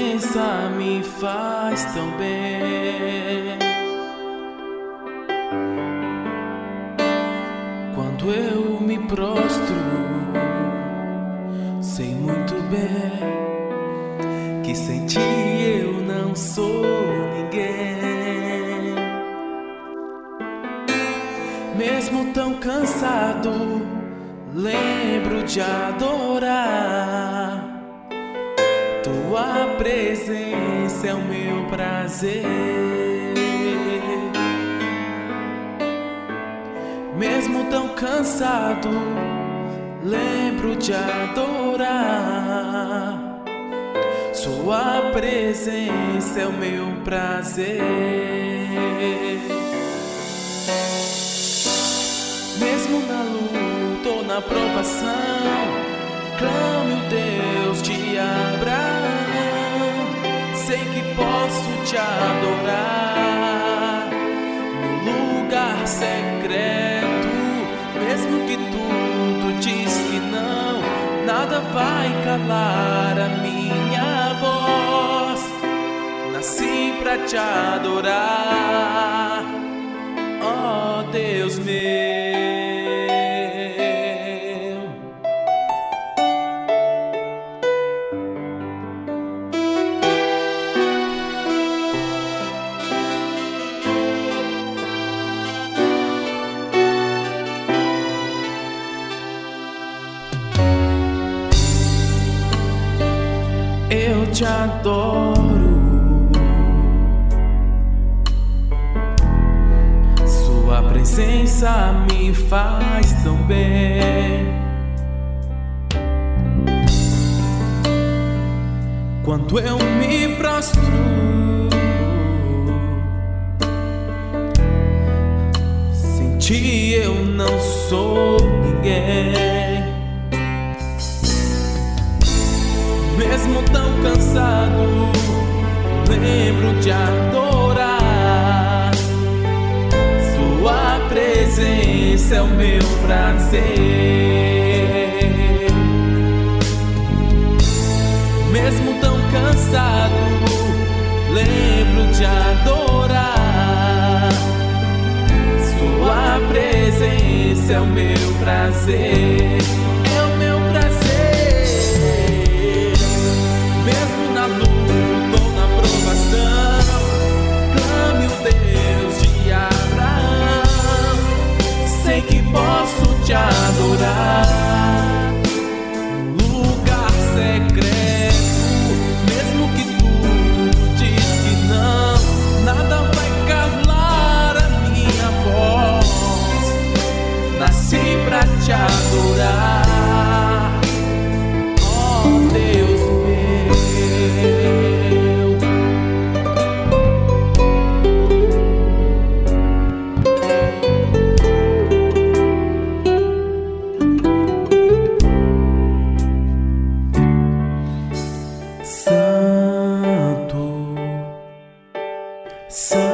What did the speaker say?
presença me faz tão bem. Quando eu me prostro, sei muito bem que sem ti eu não sou ninguém. Mesmo tão cansado, lembro de adorar. Tua presença é o meu prazer. Mesmo tão cansado, lembro de adorar. Sua presença é o meu prazer. Mesmo na luta ou na provação, clame o Deus de Abraão. Sei que posso te adorar no lugar secreto. Mesmo que tudo diz que não, nada vai calar a minha voz. Nasci pra te adorar, ó Deus meu. Eu te adoro, sua presença me faz tão bem. Quando eu me prostro, sem ti eu não sou ninguém. Mesmo tão cansado, lembro de adorar. Sua presença é o meu prazer. Mesmo tão cansado, lembro de adorar. Sua presença é o meu prazer. É o meu prazer. Mesmo na luta ou na provação, clame o Deus de Abraão. Sei que posso te adorar no lugar secreto. Mesmo que tudo diz que não, nada vai calar a minha voz. Nasci pra te adorar, ó Deus meu. Santo, Santo.